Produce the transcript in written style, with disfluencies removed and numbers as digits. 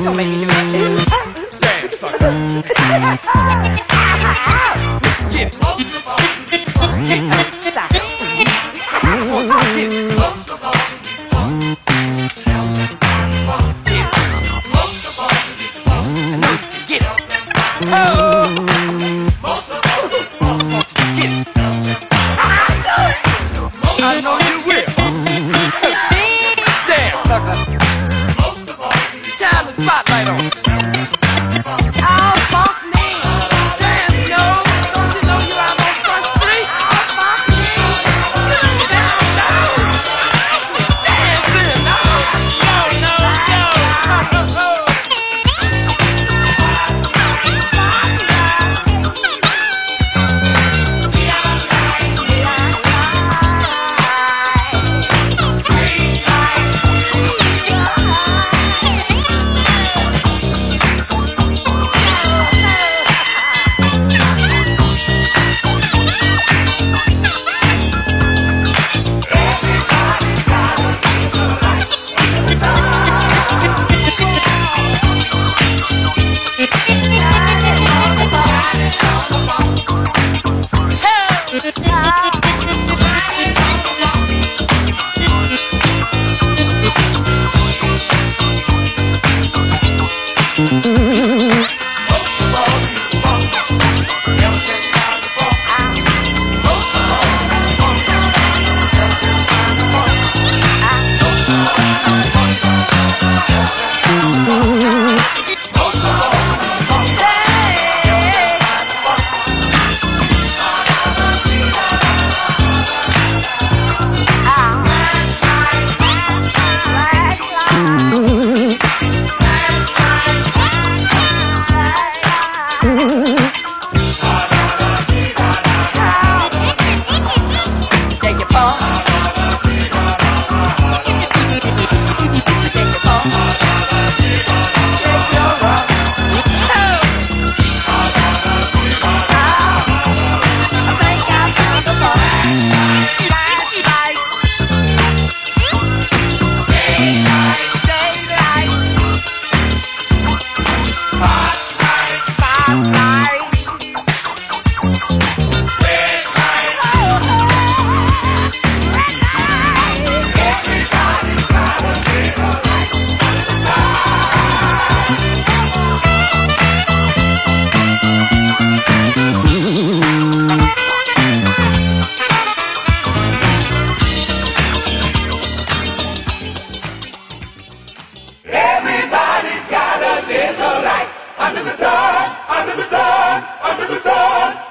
Don't make me do it. Dance, sucker. Get it. Most of all, get it. Stop. Won't you get it? Most of all, get it. Most of all, I know you can get it. Oh, most of all, won't you get it? I know you will. Dance, sucker. Most of all, shine the spotlight on it. Oh, funk me. Dance, yo. Don't you know you're out on Front Street? Oh, funk me. Down, down. Dancing, no. No, no, no. Everybody's got a little light under the sun, under the sun, under the sun.